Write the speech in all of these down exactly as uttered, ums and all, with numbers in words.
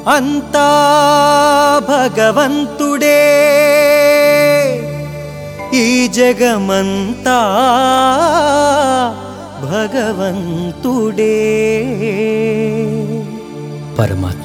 అంతా భగవంతుడే ఈ జగమంతా భగవంతుడే పరమాత్మ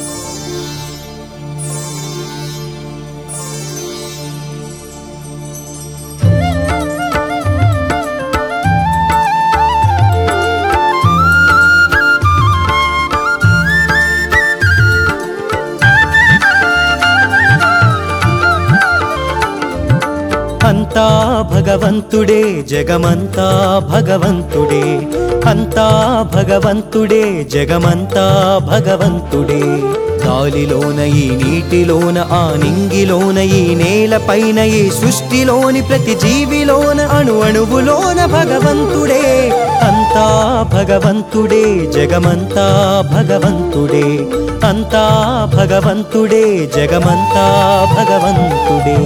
అంతా భగవంతుడే జగమంతా భగవంతుడే అంతా భగవంతుడే జగమంతా భగవంతుడే గాలిలోన ఈ నీటిలోన ఆ నింగిలోన ఈ నేలపైన ఈ సృష్టిలోని ప్రతి జీవిలోన అణు అణువులోన భగవంతుడే అంతా భగవంతుడే జగమంతా భగవంతుడే అంతా భగవంతుడే జగమంతా భగవంతుడే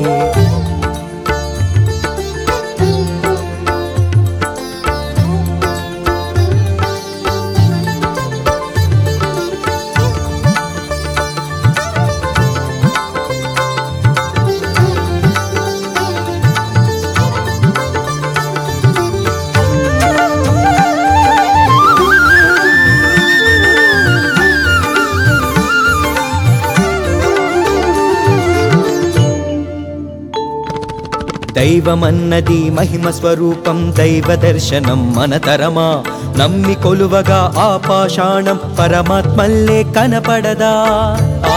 దైవమన్నది మహిమ స్వరూపం దైవ దర్శనం మనతరమా నమ్మి కొలువగా ఆపాషాణం పరమాత్మల్లే కనపడదా ఆ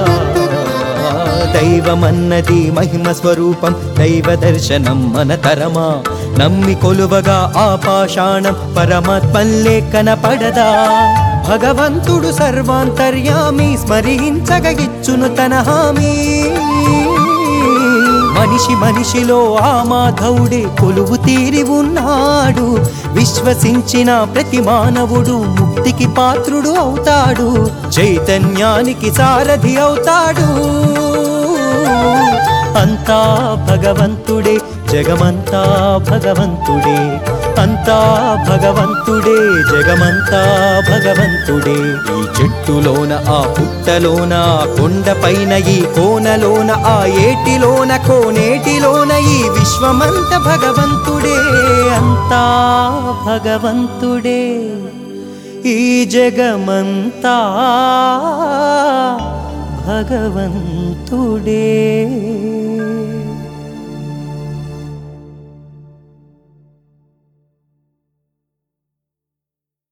దైవమన్నది మహిమ స్వరూపం దైవ దర్శనం మనతరమా నమ్మి కొలువగా ఆపాషాణం పరమాత్మల్లే కనపడదా భగవంతుడు సర్వాంతర్యామి స్మరించగ ఇచ్చును తన హామీ మనిషి మనిషిలో ఆ మాధవుడే కొలువు తీరి ఉన్నాడు విశ్వసించిన ప్రతి మానవుడు ముక్తికి పాత్రుడు అవుతాడు చైతన్యానికి సారథి అవుతాడు అంతా భగవంతుడే జగమంతా భగవంతుడే అంతా భగవంతుడే జగమంతా భగవంతుడే ఈ చెట్టులోన ఆ పుట్టలోన ఆ కొండపైన ఈ కోనలోన ఆ ఏటిలోన కోనేటిలోన ఈ విశ్వమంత భగవంతుడే అంతా భగవంతుడే ఈ జగమంతా భగవంతుడే